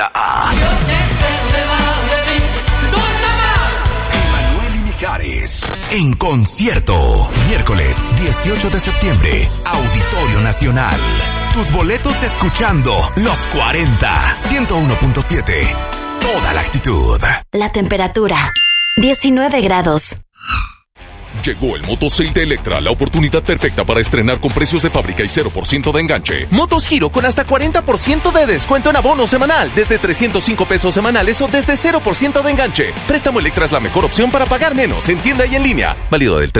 presenta a Emanuel y Mijares en concierto. Miércoles 18 de septiembre, Auditorio Nacional. Tus boletos escuchando Los 40, 101.7. Toda la actitud. La temperatura, 19 grados. Llegó el Moto Sale de Electra, la oportunidad perfecta para estrenar con precios de fábrica y 0% de enganche. Motos Giro con hasta 40% de descuento en abono semanal, desde 305 pesos semanales o desde 0% de enganche. Préstamo Electra es la mejor opción para pagar menos en tienda y en línea. Válido del